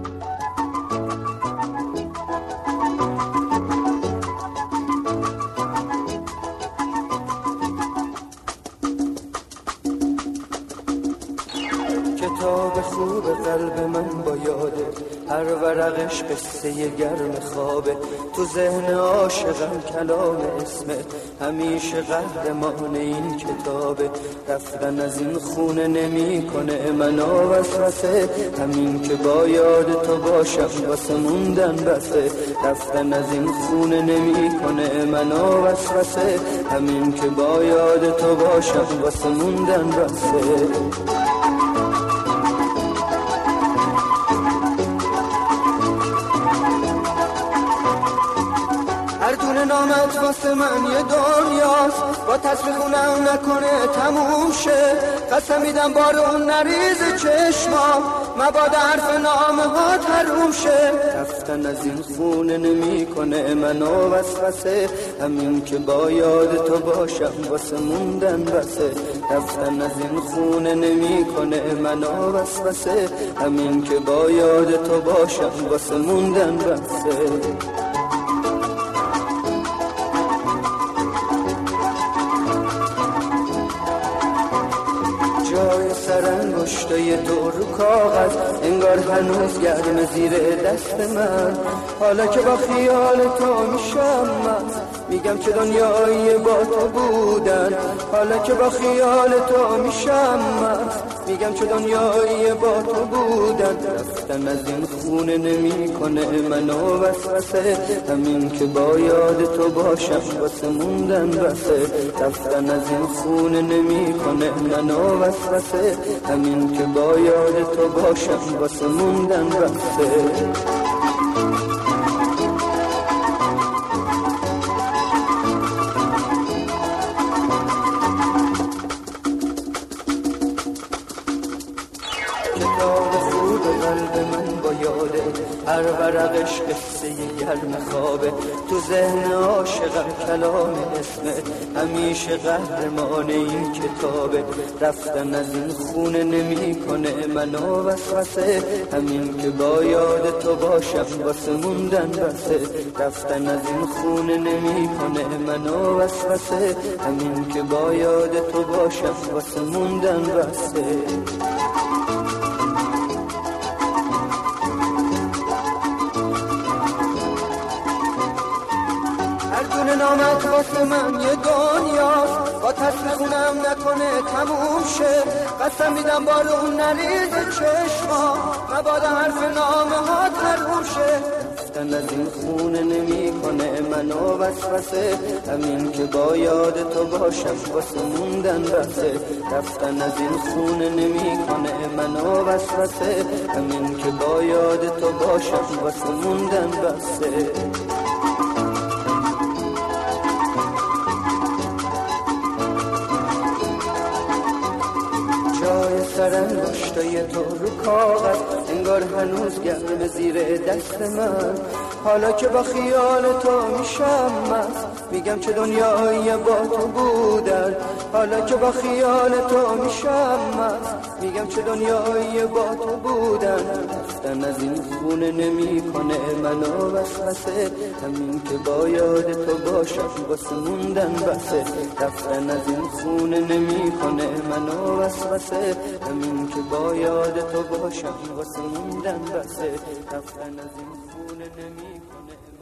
کتاب خوب قلب من با یاده، هر ورقش قصه گرم خوابه. تو ذهن عاشقم کلام اسمت، همیشه قهرمان این کتابه. رفتن از این خونه نمی کنه منو وسوسه، همین که با یاد تو باشم واسه موندن بسه. رفتن از این خونه نمی کنه منو وسوسه، همین که با یاد تو باشم واسه موندن بسه. هر دونه نامت واسه من یه دنیاست، با تصویر خونم نکنه تموم شه. قسم میدم بار اون نریز چشمام، مبادا حرف نامه ها تروم شه. رفتن از این خونه نمی کنه منو وسوسه، همین که با یاد تو باشم واسه موندن بسه. رفتن از این خونه نمی کنه منو وسوسه، همین که با یاد تو باشم واسه موندن بسه. جای سرانگشتای تو رو کاغذ، انگار هنوز گرم زیر دست من. حالا که با خیال تو میشم من، میگم چه دنیایی با تو بودن. حالا که با خیال تو میشم من، میگم چه دنیایی با تو بودن. رفتن از این خونه نمی کنه منو وسوسه، همین که با یاد تو باشم واسه موندن بسه. رفتن از این خونه نمی کنه منو وسوسه، همین که با یاد تو باشم واسه موندن بسه. کتاب خوب قلب من با یاده، هر ورقش قصه گرم خوابه. تو ذهن عاشقم کلام اسمت، همیشه قهرمان این کتابه. رفتن از این خونه نمی کنه منو وسوسه، همین که با یاد تو باشم واسه موندن بسه. رفتن از این خونه نمی کنه منو وسوسه، همین که با یاد تو باشم واسه موندن بسه. هر دونه نامت واسه من یه دنیاست، با تصویر خونم نکنه تموم شه. قسم میدم بار اون نریز چشما، مبادا حرف نامه ها تروم شه. رفتن از این خونه نمی کنه منو وسوسه، همین که با یاد تو باشم واسه موندن بسه. رفتن از این خونه نمی کنه منو وسوسه، همین که با یاد تو باشم واسه موندن بسه. جای سرانگشتای تو رو کاغذ، انگار هنوز گرم زیر دست من. حالا که با خیال تو میشم مست، میگم چه دنیایی با تو بودن. حالا که با خیال تو میشم مست، میگم چه دنیایی با تو بودن. رفتن از این خونه نمی کنه منو وسوسه، همین که با یاد تو باشم واسه موندن بسه. رفتن از این خونه نمی کنه منو وسوسه، همین که با یاد تو باشم واسه موندن بسه. رفتن از این خونه نمی کنه